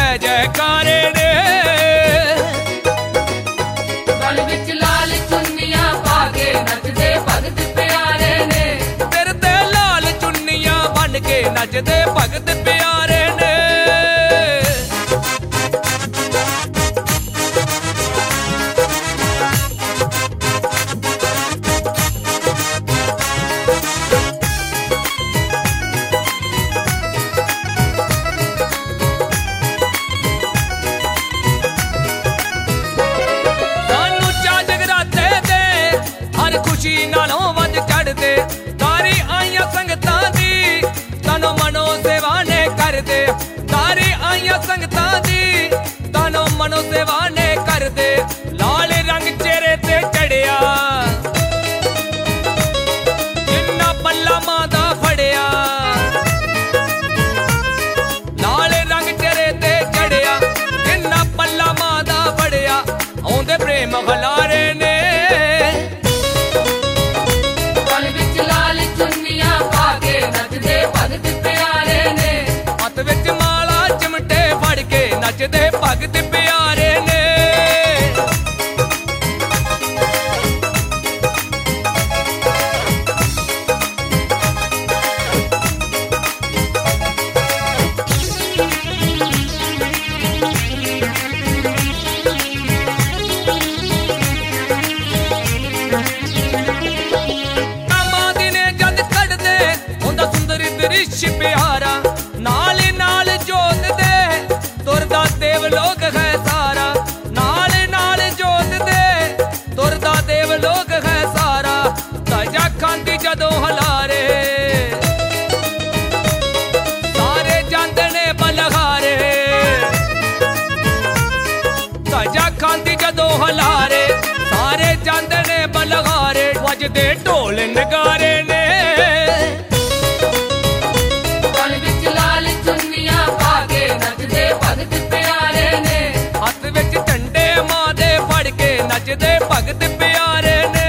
जय जयकारे ने। गल विच लाल चुन्नियां पाके नचदे भगत प्यारे ने। सिर ते लाल चुन्नियां बन के नचदे भगत प्यारे ने। खुशी नालों वध चढ़दे तारी आईयां संगतां दी तनो मनो सेवा ने करदे। तारी आईयां संगतां दी तनो मनो सेवा ने करदे। लाल रंग चेहरे ते चढ़िया जिन्ना पल्ला मां दा फड़िया। लाल रंग चेहरे ते चढ़िया जिन्ना पल्ला मां दा फड़िया। आउंदे प्रेम खलारे ने। नचदे भगत प्यारे ने। कामां दिने जद कढ़दे हुंदा सुंदर दृश्य प्यारा। नाल नाल जोत दे तुरदा देवलोक है सारा। नाल नाल जोत दे तुरदा देवलोक है सारा। ध्वजा खांदी जदों हलारे सारे जांदे ने बलहारे। ध्वजा खांदी जदों हलारे सारे जांदे ने बलहारे। वजदे ढोल नगारे ने। हथ विच झंडे मां दे फड़ के नचदे भगत प्यारे ने।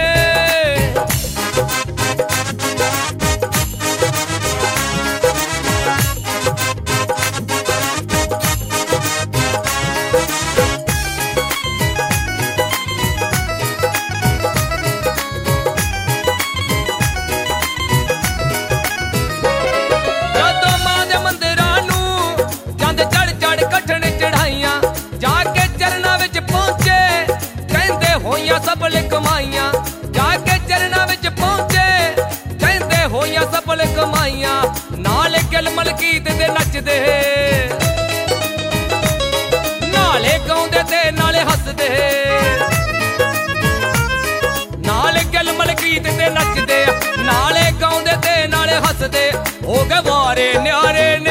जदों मां दे मंदिरां नूं जंद चढ़ चढ़ कठन चढ़ाइयां जाके चरना विच पहुंचे कहंदे होइयां सफल कमाइयां। जाके चरना विच पहुंचे कहंदे होइयां सफल कमाइयां। नाल गिल मलकीत दे नचदे नाले गाउंदे ते नाले हसदे। नाल गिल मलकीत दे नचदे नाले गाउंदे ते नाले हसदे। हो गए वारे न्यारे ने।